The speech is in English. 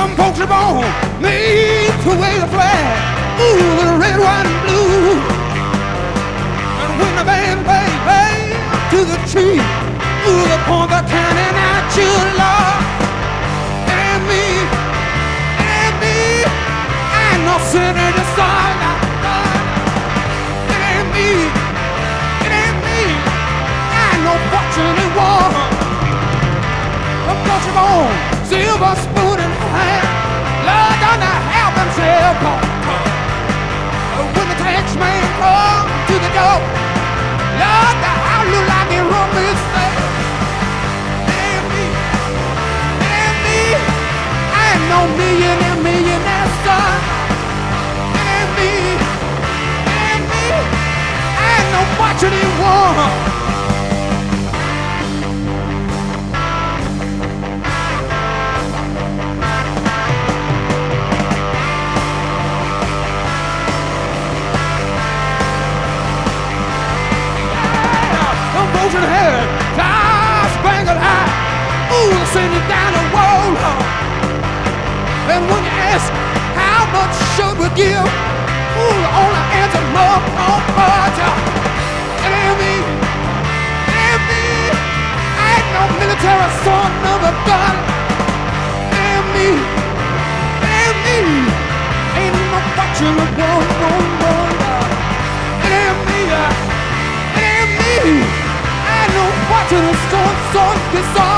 Some folks are born made to wave the flag. Ooh, the red, white, and blue. And when the band plays to the tree, ooh, they point the cannon at you, Lord. And me, I ain't no sinner to song. It ain't me, I ain't no fortunate one. Some folks are born silver spoon in hand. Lord, gonna help himself. When the tax man comes to the door, Lord, the house look like it room is safe. And me, I ain't no millionaire son. And me, I ain't no fortunate one. Ocean head, star-spangled eye, ooh, send it down the road. And when you ask how much should we give, ooh, the only answer more party. It ain't me, I ain't no military son of a gun. It ain't me, ain't no fortune of one. It ain't me. Watching the sun, this song.